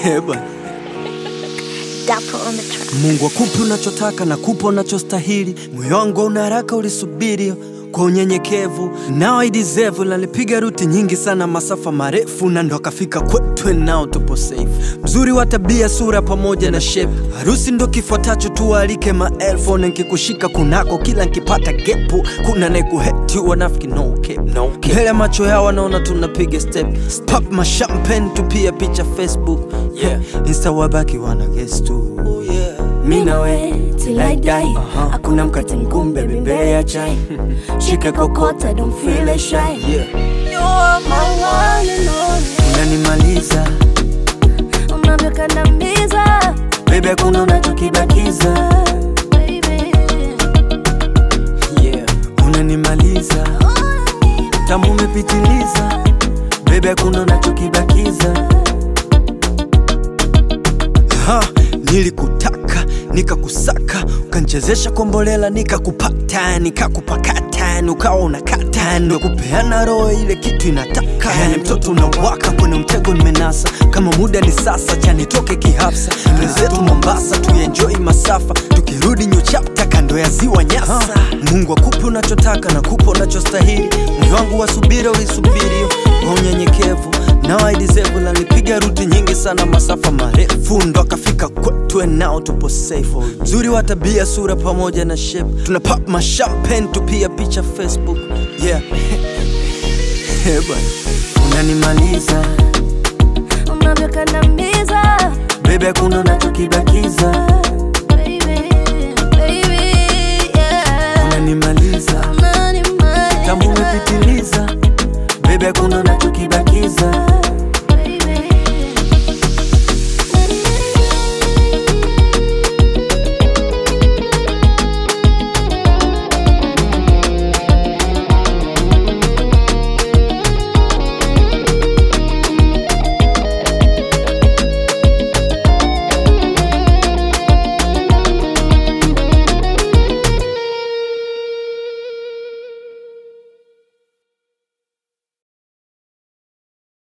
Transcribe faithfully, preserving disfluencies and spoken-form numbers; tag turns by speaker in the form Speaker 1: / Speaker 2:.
Speaker 1: Heba
Speaker 2: Dapo on the track.
Speaker 1: Mungu akupe unachotaka na kupa unachostahili. Moyo wangu una haraka ulisubiri kwa unyenyekevu. Now I deserve. Nalipiga ruti nyingi sana masafa marefu na ndo akafika kwetu and now tupo safe. Mzuri wa tabia, sura pamoja na shape. Harusi ndo kifuatacho, tualike maelfu. Na nikikushika kunako kila nikipata gepu. Kuna nae kuheti wanafiki no cap, no cap. Mbele macho yao wanaona tunapiga step. Pop my champagne tupia picha Facebook. Yeah, Insta wabaki wana guess too. Oh yeah.
Speaker 3: Mi na we till I die. Hakuna mkate mgumu baby mbele ya chai. Shika kokota don't feel a shy.
Speaker 1: Yeah.
Speaker 3: You are my one and only.
Speaker 1: Unanimaliza
Speaker 3: Unavyokandamiza
Speaker 1: baby, hakuna unachokibakiza.
Speaker 3: baby.
Speaker 1: Yeah. Unanimaliza tamu umepitiliza baby, hakuna unachokibakiza. Ha, nilikutaka nikakusaka, ukanchezesha kombolela nikakupata, nikakupakata, ukawa unakata, ndo kupeana roho ile kitu inataka. Yani mtoto unawaka kwenye mtego nimenasa, kama muda ni sasa cha nitoke kihafsa. Wenzetu Mombasa tuenjoy masafa, tukirudi new chapter kando ya ziwa Nyasa. Mungu akupe unachotaka na kupa unachostahili. Moyo wangu wasubiri ulisubiri kwa unyenyekevu. Now I deserve. Nalipiga ruti nyingi sana masafa marefu ndo akafika kwetu and now tupo safe. Mzuri wa tabia, sura pamoja na shape. Tuna pop my champagne tupia picha Facebook. Yeah. Heba unanimaliza
Speaker 3: Unavyokandamiza
Speaker 1: baby, hakuna unachokibakiza.
Speaker 3: baby, baby, yeah.
Speaker 1: Unanimaliza